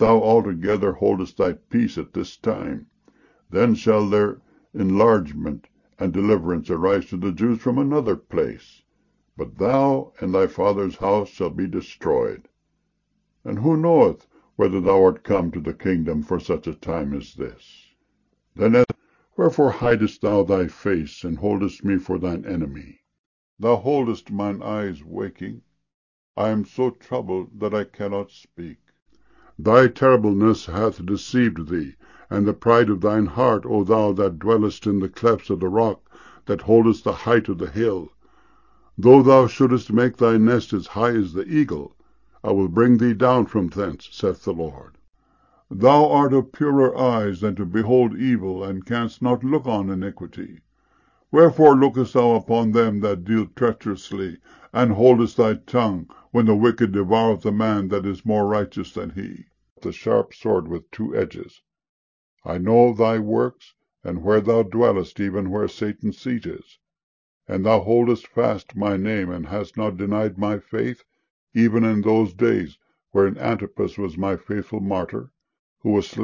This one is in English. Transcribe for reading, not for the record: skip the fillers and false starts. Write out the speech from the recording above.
thou altogether holdest thy peace at this time, then shall their enlargement and deliverance arise to the Jews from another place. But thou and thy father's house shall be destroyed. And who knoweth whether thou art come to the kingdom for such a time as this? Then wherefore hidest thou thy face, and holdest me for thine enemy? Thou holdest mine eyes waking. I am so troubled that I cannot speak. Thy terribleness hath deceived thee, and the pride of thine heart, O thou that dwellest in the clefts of the rock, that holdest the height of the hill. Though thou shouldest make thy nest as high as the eagle, I will bring thee down from thence, saith the Lord. Thou art of purer eyes than to behold evil, and canst not look on iniquity. Wherefore lookest thou upon them that deal treacherously, and holdest thy tongue, when the wicked devoureth a man that is more righteous than he? The sharp sword with two edges. I know thy works, and where thou dwellest, even where Satan's seat is. And thou holdest fast my name, and hast not denied my faith, even in those days wherein Antipas was my faithful martyr, who was slain